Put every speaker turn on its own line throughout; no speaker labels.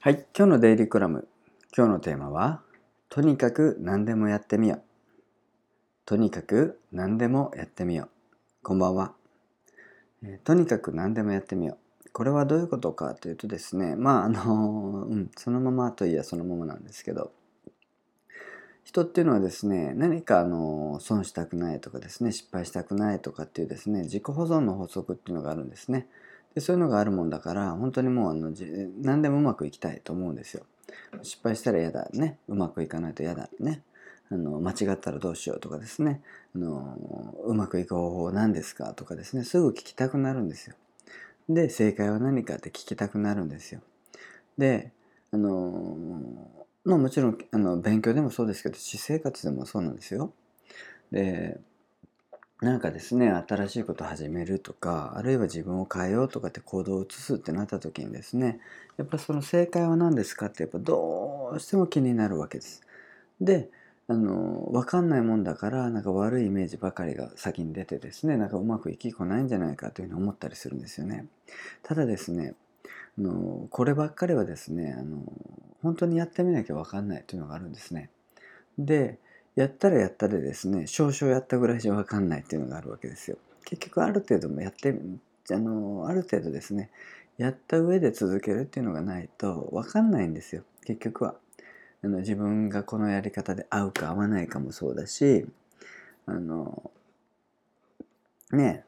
はい、今日のデイリーコラム。今日のテーマは、とにかく何でもやってみよう。とにかく何でもやってみよう。こんばんは。とにかく何でもやってみよう。これはどういうことかというとですね、そのままといえばそのままなんですけど、人っていうのはですね、何か損したくないとかですね、失敗したくないとかっていうですね、自己保存の法則っていうのがあるんですね。で、そういうのがあるもんだから、本当にもう何でもうまくいきたいと思うんですよ。失敗したら嫌だね。うまくいかないと嫌だね。間違ったらどうしようとかですね。うまくいく方法は何ですかとかですね。すぐ聞きたくなるんですよ。で、正解は何かって聞きたくなるんですよ。で、もちろん勉強でもそうですけど、私生活でもそうなんですよ。で、なんかですね、新しいことを始めるとか、あるいは自分を変えようとかって行動を移すってなった時にですね、やっぱその正解は何ですかってやっぱどうしても気になるわけです。で、わかんないもんだから、なんか悪いイメージばかりが先に出てですね、なんかうまくいきこないんじゃないかというふうに思ったりするんですよね。ただですね、こればっかりはですね、本当にやってみなきゃわかんないというのがあるんですね。で、やったらやったでですね、少々やったぐらいじゃわかんないっていうのがあるわけですよ。結局ある程度もやって、ある程度ですね、やった上で続けるっていうのがないとわかんないんですよ、結局は。自分がこのやり方で合うか合わないかもそうだし、あの、ね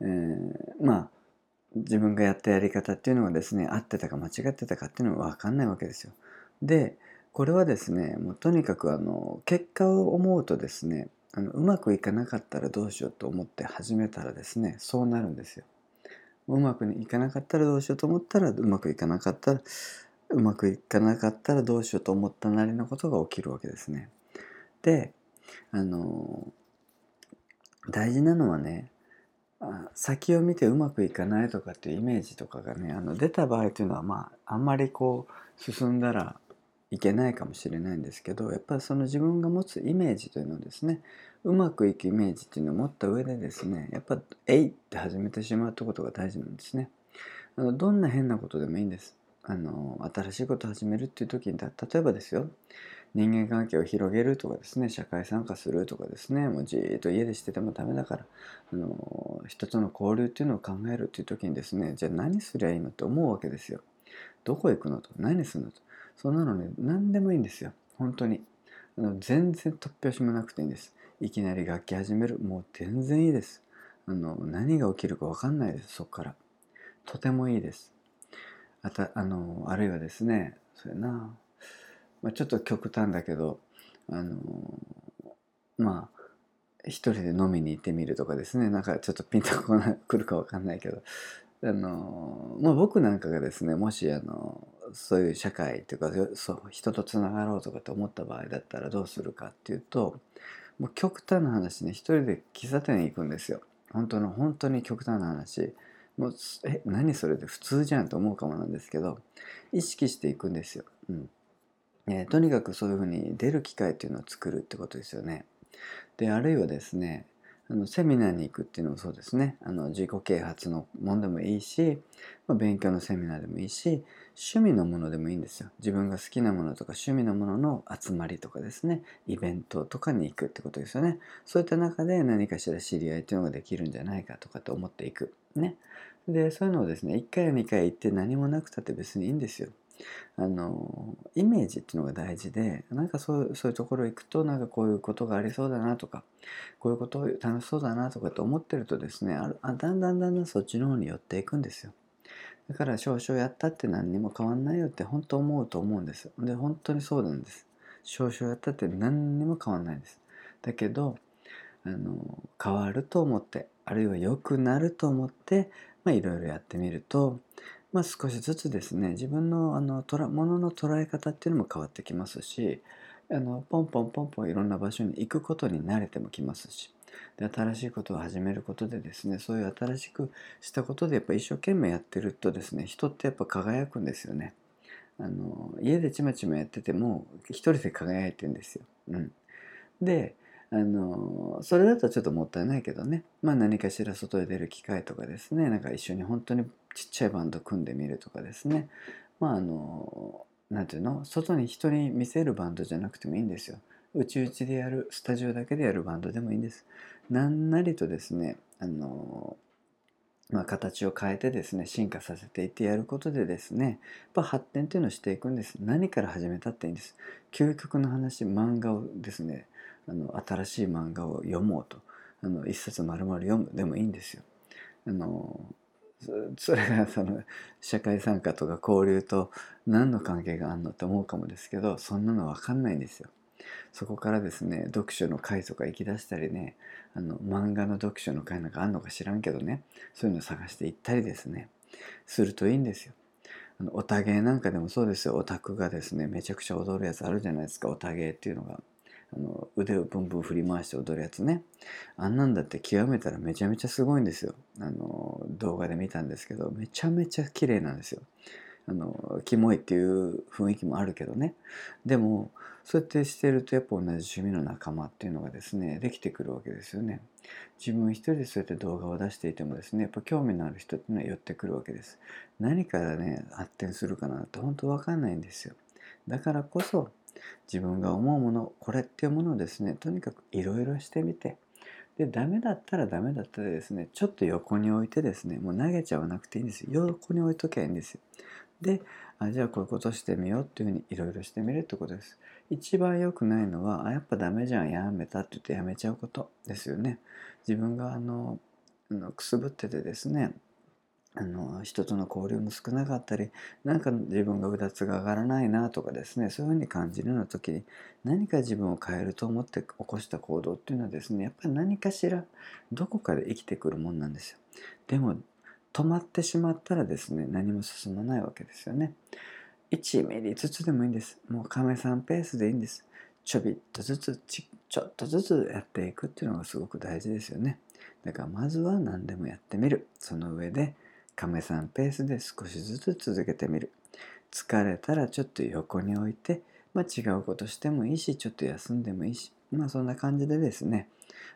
自分がやったやり方っていうのがですね、合ってたか間違ってたかっていうのは分かんないわけですよ。で、これはですね、もうとにかく結果を思うとですね、うまくいかなかったらどうしようと思って始めたらですね、そうなるんですよ。うまくいかなかったらどうしようと思ったら、うまくいかなかったらどうしようと思ったなりのことが起きるわけですね。で、あの、大事なのはね、先を見てうまくいかないとかっていうイメージとかがね出た場合というのはあんまり進んだらいけないかもしれないんですけど、やっぱりその自分が持つイメージというのをですね、うまくいくイメージっていうのを持った上でですね、やっぱ「えい!」って始めてしまうってことが大事なんですね。どんな変なことでもいいんです。新しいことを始めるっていう時に例えばですよ、人間関係を広げるとかですね、社会参加するとかですね、もうじーっと家でしててもダメだから、人との交流っていうのを考えるっていう時にですね、じゃあ何すりゃいいのって思うわけですよ。どこ行くのと、何するのと。そんなのね、何でもいいんですよ。本当に。全然突拍子もなくていいんです。いきなり楽器始める。もう全然いいです。何が起きるか分かんないです、そこから。とてもいいです。あるいはですね、それな、ちょっと極端だけど、あのまあ一人で飲みに行ってみるとかですね、なんかちょっとピンとくるかわかんないけど、僕なんかがですね、もしそういう社会というか、そう人とつながろうとかって思った場合だったらどうするかっていうと、もう極端な話ね、一人で喫茶店に行くんですよ。本当に極端な話。もう何それで普通じゃんと思うかもなんですけど、意識していくんですよ。とにかくそういうふうに出る機会っていうのを作るってことですよね。で、あるいはですね、セミナーに行くっていうのもそうですね。自己啓発のものでもいいし、勉強のセミナーでもいいし、趣味のものでもいいんですよ。自分が好きなものとか趣味のものの集まりとかですね、イベントとかに行くってことですよね。そういった中で何かしら知り合いっていうのができるんじゃないかとかって思っていく。ね。で、そういうのをですね、1回や2回行って何もなくたって別にいいんですよ。イメージっていうのが大事で、なんかそういうところ行くと、なんかこういうことがありそうだなとか、こういうこと楽しそうだなとかって思ってるとですね、だんだんそっちの方に寄っていくんですよ。だから少々やったって何にも変わんないよって本当思うと思うんです。で、本当にそうなんです。少々やったって何にも変わんないです。だけど、変わると思って、あるいは良くなると思って、いろいろやってみると、少しずつですね、自分のものの捉え方っていうのも変わってきますし、ポンポンポンポンいろんな場所に行くことに慣れてもきますし、で、新しいことを始めることでですね、そういう新しくしたことでやっぱ一生懸命やってるとですね、人ってやっぱ輝くんですよね。家でちまちまやってても一人で輝いてるんですよ。で、それだとちょっともったいないけどね、何かしら外へ出る機会とかですね、なんか一緒に本当にちっちゃいバンド組んでみるとかですね、まあなんていうの、外に人に見せるバンドじゃなくてもいいんですよ。内々でやる、スタジオだけでやるバンドでもいいんです。なんなりとですね、形を変えてですね、進化させていってやることでですね、やっぱ発展っていうのをしていくんです。何から始めたっていいんです。究極の話、漫画をですね、新しい漫画を読もうと、一冊丸々読むでもいいんですよ。あのそれが社会参加とか交流と何の関係があるのって思うかもですけど、そんなの分かんないんですよ。そこからですね、読書の会とか行き出したりね、漫画の読書の会なんかあんのか知らんけどね、そういうのを探して行ったりですね、するといいんですよ。オタ芸なんかでもそうですよ。オタクがですね、めちゃくちゃ踊るやつあるじゃないですか。オタ芸っていうのが。腕をブンブン振り回して踊るやつね。あんなんだって極めたらめちゃめちゃすごいんですよ。動画で見たんですけど、めちゃめちゃ綺麗なんですよ。キモいっていう雰囲気もあるけどね。でもそうやってしてるとやっぱ同じ趣味の仲間っていうのがですねできてくるわけですよね。自分一人でそうやって動画を出していてもですねやっぱ興味のある人っていうのは寄ってくるわけです。何からね発展するかなって本当わかんないんですよ。だからこそ自分が思うものこれっていうものをですねとにかくいろいろしてみて、でダメだったらダメだったらですねちょっと横に置いてですねもう投げちゃわなくていいんですよ。横に置いときゃいいんですよ。で、じゃあこういうことしてみようっていうふうにいろいろしてみるってことです。一番良くないのは、やっぱダメじゃん、やめたって言ってやめちゃうことですよね。自分がくすぶっててですね、人との交流も少なかったり、なんか自分がうだつが上がらないなとかですね、そういうふうに感じるような時に、何か自分を変えると思って起こした行動っていうのはですね、やっぱり何かしらどこかで生きてくるもんなんですよ。でも止まってしまったらですね、何も進まないわけですよね。1ミリずつでもいいんです。もう亀さんペースでいいんです。ちょびっとずつちょっとずつやっていくっていうのがすごく大事ですよね。だからまずは何でもやってみる。その上で亀さんペースで少しずつ続けてみる。疲れたらちょっと横に置いて、違うことしてもいいし、ちょっと休んでもいいし、そんな感じでですね、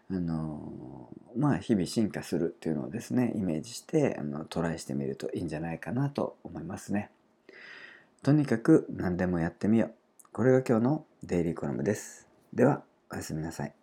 日々進化するっていうのをですね、イメージしてトライしてみるといいんじゃないかなと思いますね。とにかく何でもやってみよう。これが今日のデイリーコラムです。では、おやすみなさい。